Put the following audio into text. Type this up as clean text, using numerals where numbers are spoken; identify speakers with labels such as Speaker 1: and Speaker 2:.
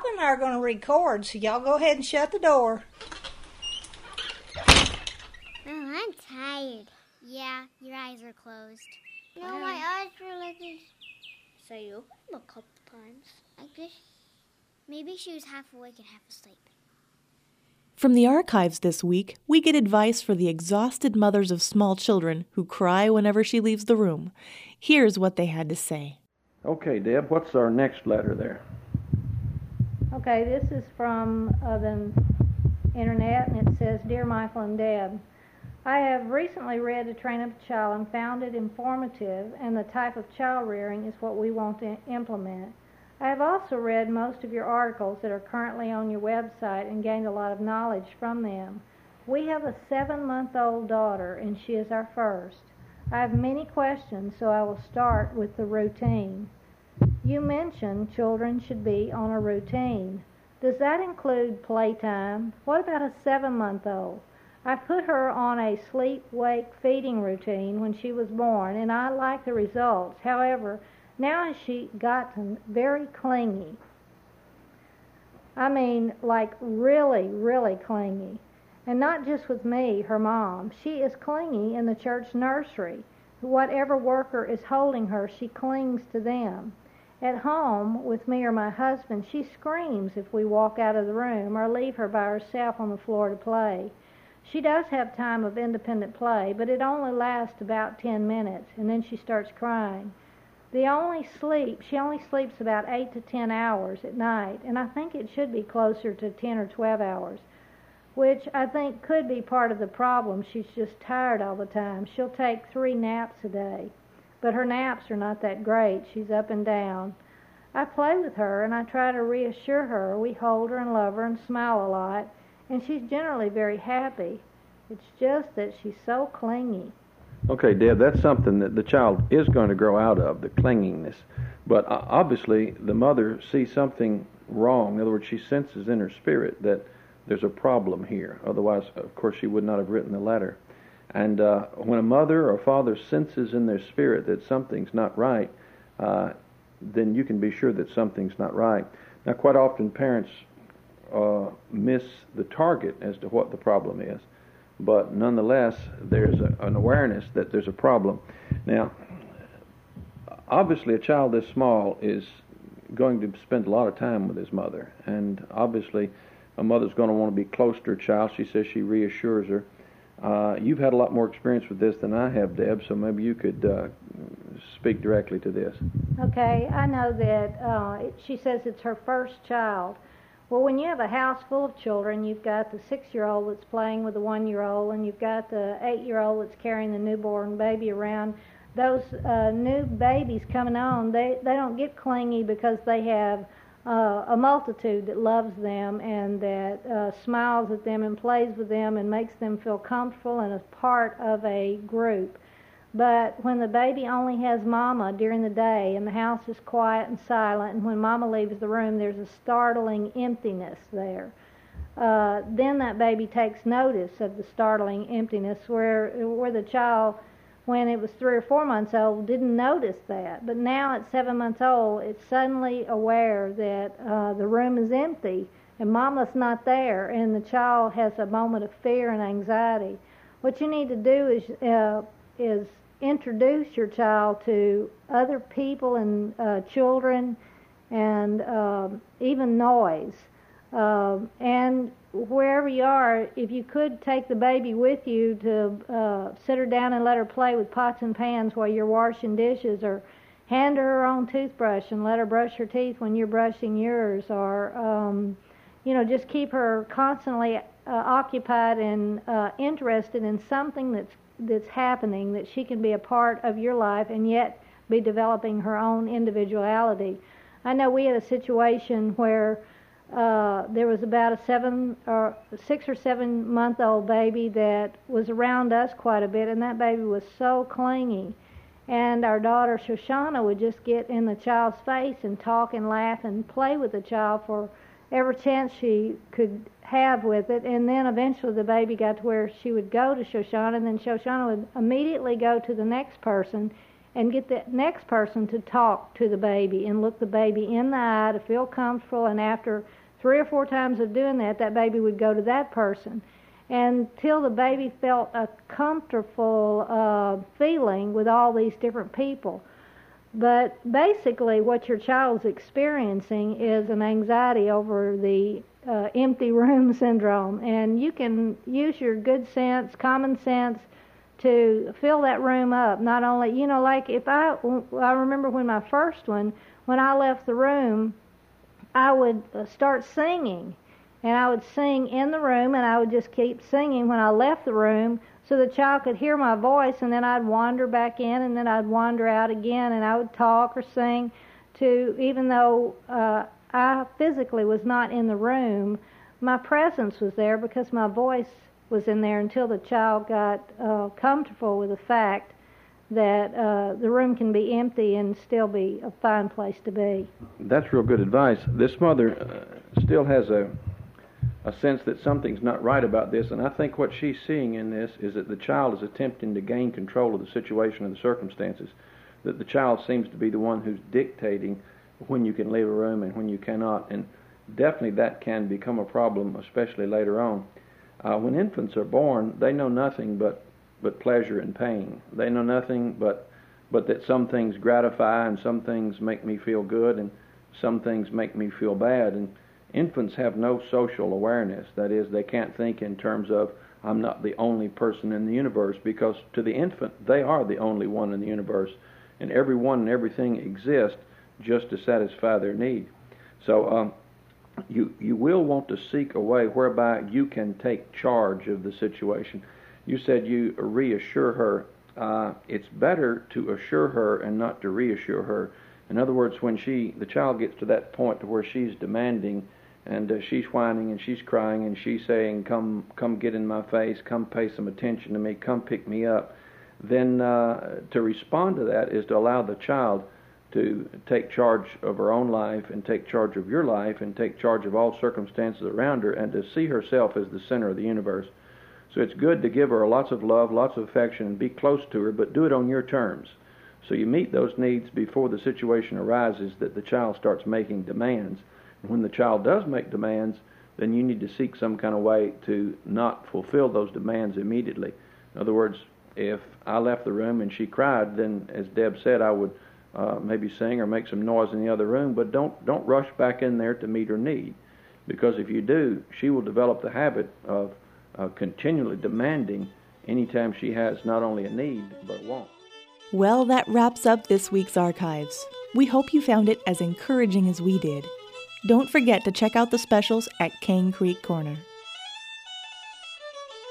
Speaker 1: Papa and I are going to record, so y'all go ahead and shut the door.
Speaker 2: Oh, I'm tired.
Speaker 3: Yeah, your eyes are closed.
Speaker 2: No, my eyes were looking...
Speaker 3: So you opened them a couple times.
Speaker 2: I guess...
Speaker 3: Maybe she was half awake and half asleep.
Speaker 4: From the archives this week, we get advice for the exhausted mothers of small children who cry whenever she leaves the room. Here's what they had to say.
Speaker 5: Okay, Deb, what's our next letter there?
Speaker 6: Okay, this is from the internet, and it says, Dear Michael and Deb, I have recently read To Train Up a Child and found it informative, and the type of child rearing is what we want to implement. I have also read most of your articles that are currently on your website and gained a lot of knowledge from them. We have a 7-month-old daughter, and she is our first. I have many questions, so I will start with the routine. You mentioned children should be on a routine. Does that include playtime? What about a 7-month-old? I put her on a sleep-wake feeding routine when she was born, and I like the results. However, now she gotten very clingy. I mean, like really, really clingy. And not just with me, her mom. She is clingy in the church nursery. Whatever worker is holding her, she clings to them. At home, with me or my husband, she screams if we walk out of the room or leave her by herself on the floor to play. She does have time of independent play, but it only lasts about 10 minutes, and then she starts crying. She only sleeps about 8 to 10 hours at night, and I think it should be closer to 10 or 12 hours, which I think could be part of the problem. She's just tired all the time. She'll take 3 naps a day, but her naps are not that great. She's up and down. I play with her, and I try to reassure her. We hold her and love her and smile a lot, and she's generally very happy. It's just that she's so clingy.
Speaker 5: Okay, Deb, that's something that the child is going to grow out of, the clinginess. But obviously, the mother sees something wrong. In other words, she senses in her spirit that there's a problem here. Otherwise, of course, she would not have written the letter. And when a mother or father senses in their spirit that something's not right, then you can be sure that something's not right. Now, quite often, parents miss the target as to what the problem is. But nonetheless, there's an awareness that there's a problem. Now, obviously, a child this small is going to spend a lot of time with his mother. And obviously, a mother's going to want to be close to her child. She says she reassures her. You've had a lot more experience with this than I have, Deb, so maybe you could speak directly to this.
Speaker 6: Okay, I know that she says it's her first child. Well, when you have a house full of children, you've got the 6-year-old that's playing with the 1-year-old, and you've got the 8-year-old that's carrying the newborn baby around. Those new babies coming on, they don't get clingy because they have a multitude that loves them and that smiles at them and plays with them and makes them feel comfortable and is part of a group. But when the baby only has mama during the day and the house is quiet and silent, and when mama leaves the room, there's a startling emptiness there. Then that baby takes notice of the startling emptiness where the child, when it was 3 or 4 months old, didn't notice that. But now at 7 months old, it's suddenly aware that the room is empty and mama's not there, and the child has a moment of fear and anxiety. What you need to do is introduce your child to other people and children and even noise. And wherever you are, if you could take the baby with you to sit her down and let her play with pots and pans while you're washing dishes, or hand her her own toothbrush and let her brush her teeth when you're brushing yours, or just keep her constantly occupied and interested in something that's happening, that she can be a part of your life and yet be developing her own individuality. I know we had a situation where there was about a 6 or 7 month old baby that was around us quite a bit, and that baby was so clingy. And our daughter Shoshana would just get in the child's face and talk and laugh and play with the child for every chance she could have with it. And then eventually the baby got to where she would go to Shoshana, and then Shoshana would immediately go to the next person and get the next person to talk to the baby and look the baby in the eye to feel comfortable. And after 3 or 4 times of doing that, that baby would go to that person until the baby felt a comfortable feeling with all these different people. But basically what your child's experiencing is an anxiety over the empty room syndrome. And you can use your good sense, common sense, to fill that room up. Not only, like if I remember when my first one, when I left the room, I would start singing. And I would sing in the room, and I would just keep singing when I left the room so the child could hear my voice, and then I'd wander back in, and then I'd wander out again, and I would talk or sing to, even though I physically was not in the room, my presence was there because my voice was in there until the child got comfortable with the fact that the room can be empty and still be a fine place to be.
Speaker 5: That's real good advice. This mother still has a sense that something's not right about this, and I think what she's seeing in this is that the child is attempting to gain control of the situation and the circumstances, that the child seems to be the one who's dictating when you can leave a room and when you cannot, and definitely that can become a problem, especially later on. When infants are born, they know nothing but pleasure and pain. They know nothing but that some things gratify and some things make me feel good and some things make me feel bad. And infants have no social awareness. That is, they can't think in terms of, I'm not the only person in the universe, because to the infant, they are the only one in the universe, and everyone and everything exists just to satisfy their need. So you will want to seek a way whereby you can take charge of the situation. You said you reassure her. It's better to assure her and not to reassure her. In other words, when the child gets to that point to where she's demanding and she's whining and she's crying and she's saying, come get in my face, come pay some attention to me, come pick me up, then to respond to that is to allow the child to take charge of her own life and take charge of your life and take charge of all circumstances around her and to see herself as the center of the universe. So it's good to give her lots of love, lots of affection, and be close to her, but do it on your terms. So you meet those needs before the situation arises that the child starts making demands. And when the child does make demands, then you need to seek some kind of way to not fulfill those demands immediately. In other words, if I left the room and she cried, then, as Deb said, I would maybe sing or make some noise in the other room, but don't rush back in there to meet her need. Because if you do, she will develop the habit of continually demanding anytime she has not only a need, but a want.
Speaker 4: Well, that wraps up this week's Archives. We hope you found it as encouraging as we did. Don't forget to check out the specials at Cane Creek Corner.